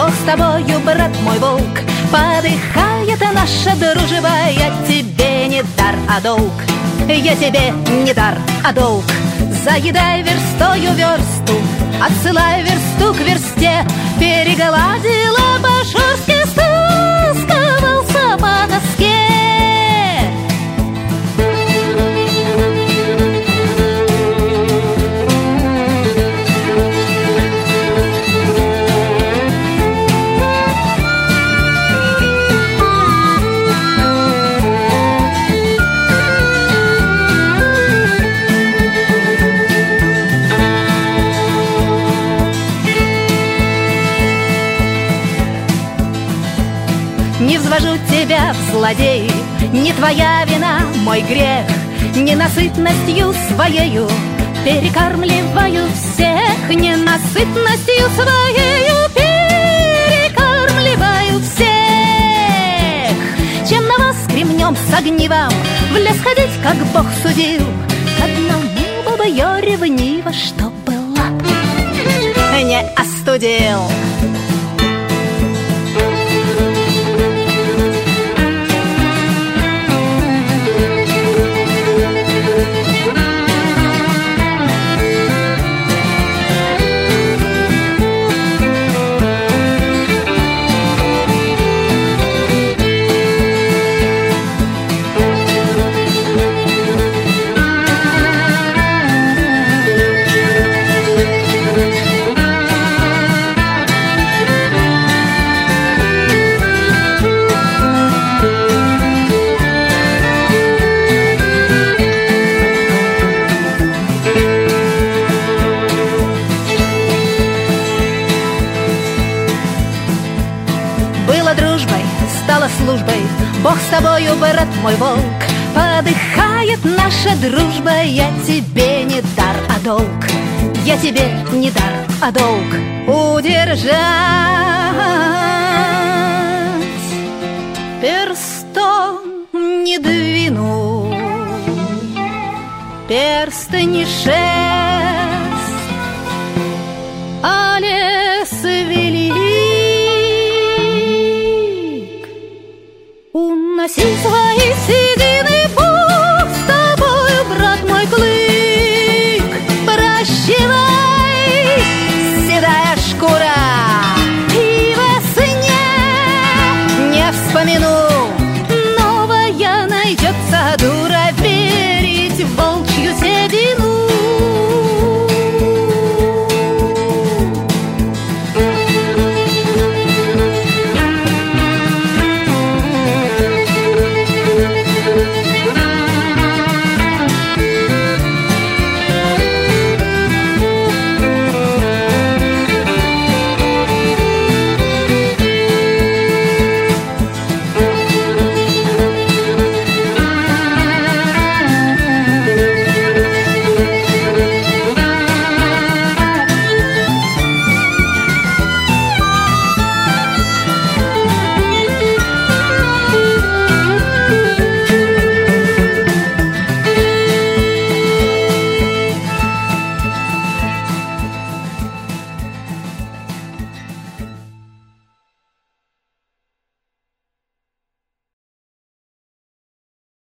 Бог с тобою, брат мой волк. Подыхает наша дружба, я тебе не дар, а долг. Я тебе не дар, а долг. Заедай верстою версту, отсылай версту к версте. Перегладила по-шорстке, стаскивался по доске. Не взвожу тебя в злодеи, не твоя вина, мой грех. Ненасытностью своею перекармливаю всех. Ненасытностью своею перекармливаю всех. Чем на вас кремнем с огнивом в лес ходить, как Бог судил, к одному бы я ревниво, что была, не остудил. Дружбой стала службой, Бог с тобою, брат мой волк. Подыхает наша дружба, я тебе не дар, а долг. Я тебе не дар, а долг. Удержать перстом не двину, перстень шесть, а лес велик. Уноси свои седины.